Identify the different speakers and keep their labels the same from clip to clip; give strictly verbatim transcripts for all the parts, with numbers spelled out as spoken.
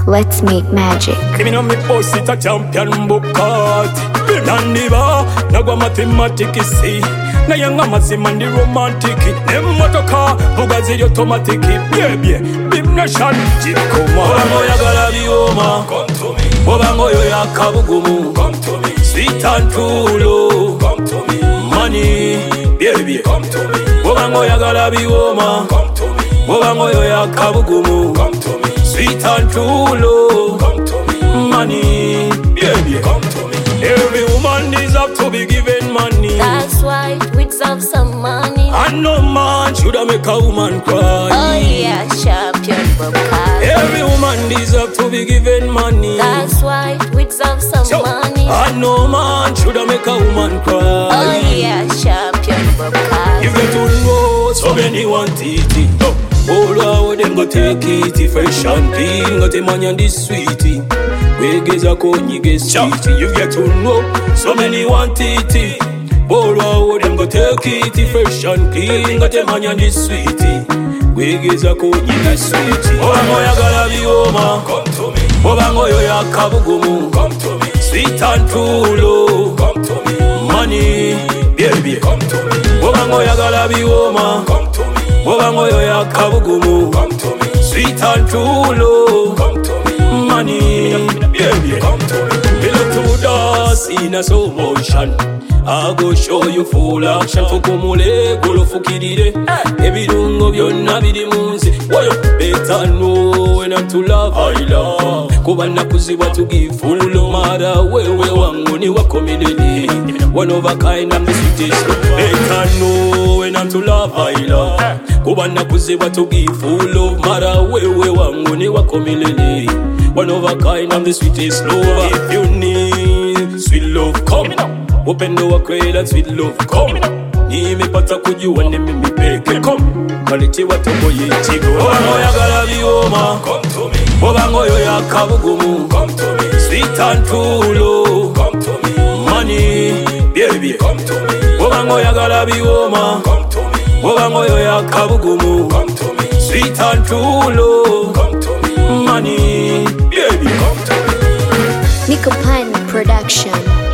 Speaker 1: Let's make magic.
Speaker 2: Give me no me pussy a champion book cut. Nandiba, nagwa mathematics see. Na yanga mazimandi romantic. Nemotoka, bugazi automatic. Baby, bim nation, jikoma. Obango yagala bioma, come to me. Obango yo yakabugumu, come to me. Sweet and true love, come to me. Money, baby, come to me. Obango yagala bioma, come to me. Obango yo yakabugumu, come to me. Sweet and true love, come to me. Money, baby, come to me. Every woman deserves to be given money.
Speaker 3: That's why we deserve some money.
Speaker 2: And no man should make a woman cry.
Speaker 3: Oh yeah, champion Bobcat.
Speaker 2: Every woman deserves to be given money.
Speaker 3: That's why we deserve some
Speaker 2: so,
Speaker 3: money.
Speaker 2: And no man should make a woman cry.
Speaker 3: Oh yeah, champion Bobcat.
Speaker 2: You get to know so many want it. Oh. All over them go take it, fresh and clean. Got a man and this sweetie. We get a con, you get sweetie. You get to know, so many want it. All over them go take it, fresh and clean. Got a man and this sweetie. We get a con, you get sweetie. Obango ya gala bioma, come to me. Obango yo ya kabugumu, come to me. Sweet and true love, come to me. Money, baby, come to me. Obango ya gala bioma, come to me. Obango yo ya kabugumu, come to me. Sweet and true love, come to me. Money, baby, come to me. We love to dance in a slow motion. I go show you full action. Fukumule, golo fukidide. Ebirungo byonna biri munsi. Woyo, better know when I'm to love, I love. Kubana kuziba to give full love. Mara wewe wangu ni wako milele. One of a kind, I'm the sweetest. Better know when I'm to love, I love. Kubana kuziba to give full love. Mara wewe wangu ni wako milele. One of a kind, I'm the sweetest lover. If you need sweet love, come now. Open door cradle and sweet love, come. Nimepata kujua nimepeke, come. Kaliti watobo yitigo. Obango ya gala bioma, come to me. Obango yo ya kabugumu, come to me. Sweet and true love, come to me. Money, baby, come to me. Obango ya gala bioma, come to me. Obango yo ya kabugumu, come to me. Sweet and true love, come to me. Money, baby, come to me.
Speaker 1: Nico Pan Production.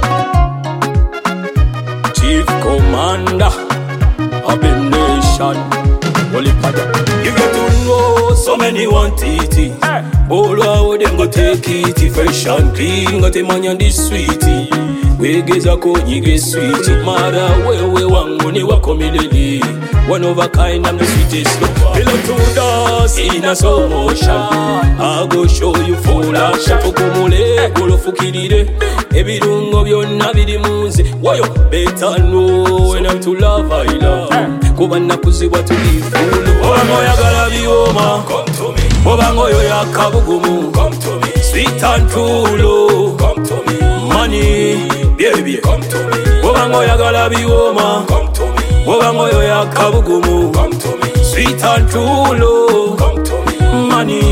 Speaker 2: Chief Commander of the nation. Holy Father, you get to know so many want it. All over them go take it, fresh and clean. Got a man and this sweetie. We get a con, you get sweetie. Mara wewe wangu ni wako milele. One of a kind, I'm the sweetest lover. We love to dance in a slow motion. I go show you full action. Fukumule, golo fukidide. Ebirungo byonna biri munsi. Woyo, better know when I'm to love, I love. Kubana kuziba to give full love. Obango ya gala bioma, come to me. Obango yo ya kabugumu, come to me. Sweet and true love, come to me. Money, baby, come to me. Obango ya gala bioma, come to me. Obango yo ya kabugumu, come to me. Sweet and true love, come to me. Money.